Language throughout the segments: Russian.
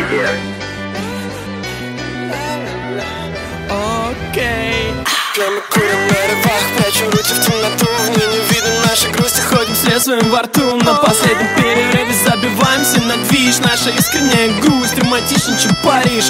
тебе. Окей. Прямо курим на рывах, прячем руки в темноту. Мне не видно нашей грусти, ходим след своим во рту. На последнем перерыве забиваемся на движ. Наша искренняя грусть романтичнее, чем Париж.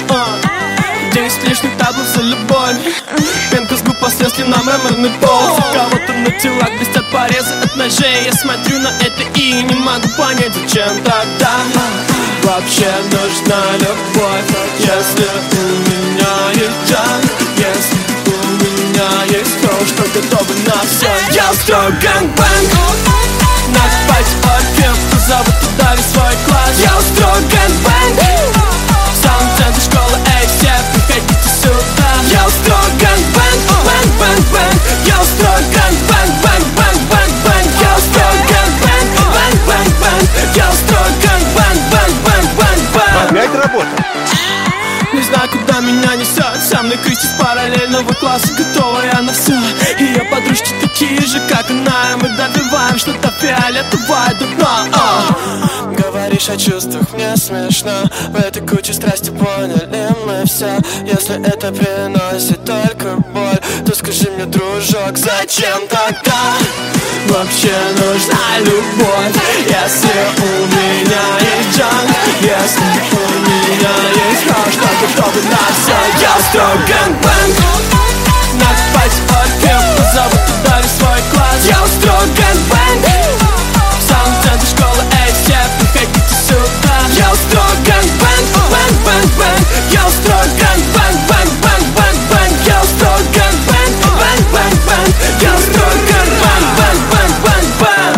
10 лишних таблов за любовь. Пенка с губ после слез на мраморный пол. У кого-то на телах блестят порезы от ножей. Я смотрю на это и не могу понять, зачем тогда вообще нужна любовь. Если у меня есть джанк, если у меня есть то, что готовы на все. Я устрою гэнгбэнг, наш пати оргия, позову туда весь свой класс. Я устрою гэнгбэнг, в самом центре школы, эй, все, приходите сюда. Я устрою гэнгбэнг, бэнг, бэнг, бэнг. Я устрою гэнгбэнг, бэнг, бэнг, бэнг, бэнг. Я устрою гэнгбэнг, бэнг, бэнг, бэнг. Я устрою гэнгбэнг, бэнг, бэнг, бэнг, бэнг. Опять работа? Не знаю, куда меня несет. Со мной Кристи с параллельного класса, готовая на все. Ее подружки такие же, как она. Мы добиваем что-то фиолетовое до дна. Говоришь о чувствах, мне смешно. В этой куче страсти поняли мы все. Если это приносит только боль, то скажи мне, дружок, зачем тогда вообще нужна любовь? Если у меня есть джанк, если у меня есть то, что готовы на все. Я устрою гэнгбэнг, наш пати оргия, позову туда весь свой класс. Я устрою гэнгбэнг, в самом центре школы, эй, все, приходите сюда. Я устрою гэнгбэнг, бэнг, бэнг, бэнг. Я устрою гэнгбэнг, бэнг, бэнг, бэнг, бэнг. Я устрою гэнгбэнг, бэнг, бэнг, бэнг. Я устрою гэнгбэнг, бэнг, бэнг, бэнг, бэнг.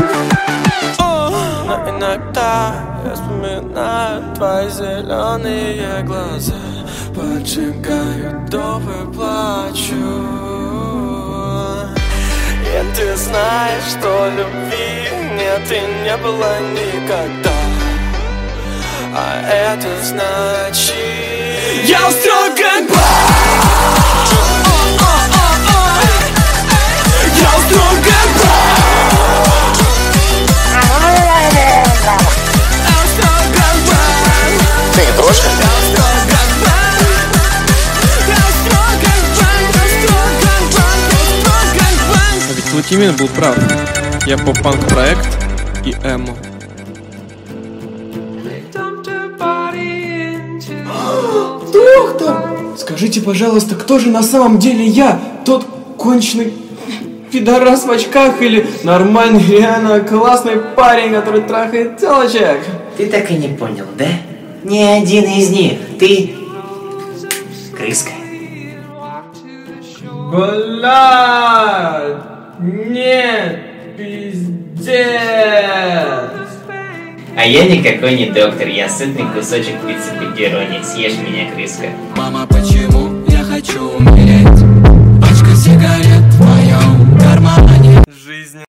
Но иногда я вспоминаю твои зеленые глаза, поджигаю дом и плачу. И ты знаешь, что любви нет и не было никогда. А это значит, я устрою гэнгбэнг. Я устрою гэнгбэнг. Ты не трошка? А ведь Лукимин был прав. Я поп-панк-проект и эмо. Доктор, скажите, пожалуйста, кто же на самом деле я? Тот конченый пидорас в очках или нормальный, реально классный парень, который трахает телочек? Ты так и не понял, да? Ни один из них. Ты... крыска. Блядь! Нет, пиздец! А я никакой не доктор, я сытный кусочек пиццы пепперони. Съешь меня, крыска. Мама, почему я хочу умереть? Пачка сигарет.